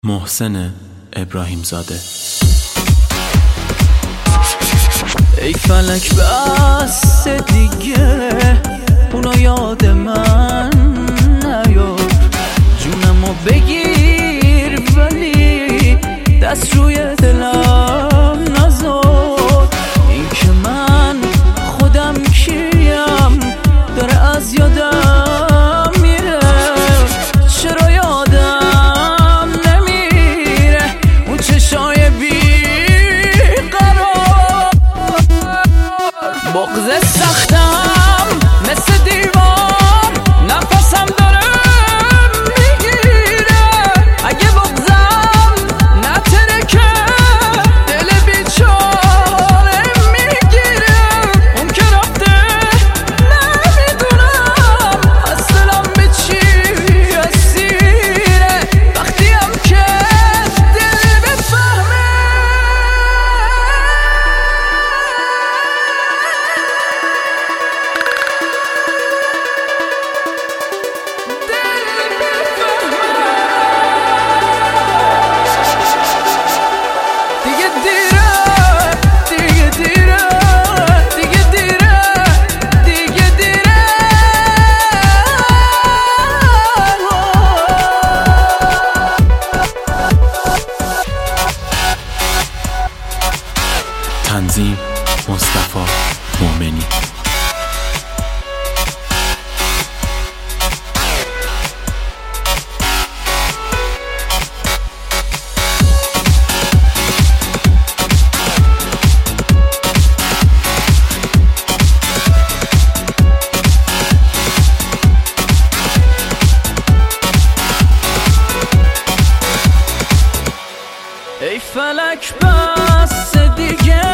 محسن ابراهیم زاده. ای فلک بس دیگه اونو یاد من نیار، جونمو بگیر ولی دست روی دلم نذار. این که من خودم کیم داره از یادم میره، چرا یادم نمیره اون چشای بیقرار. بغض سختم مثل دیوار نفسم داره میگیره، اگه بغضم نترکه دل بیچاره میگیره. اون که رفته نمیدونم از دلم به چی اسیره، وقتی هم که دل بفهمه تنظیم مصطفی مومنی. ای فلک بس دیگه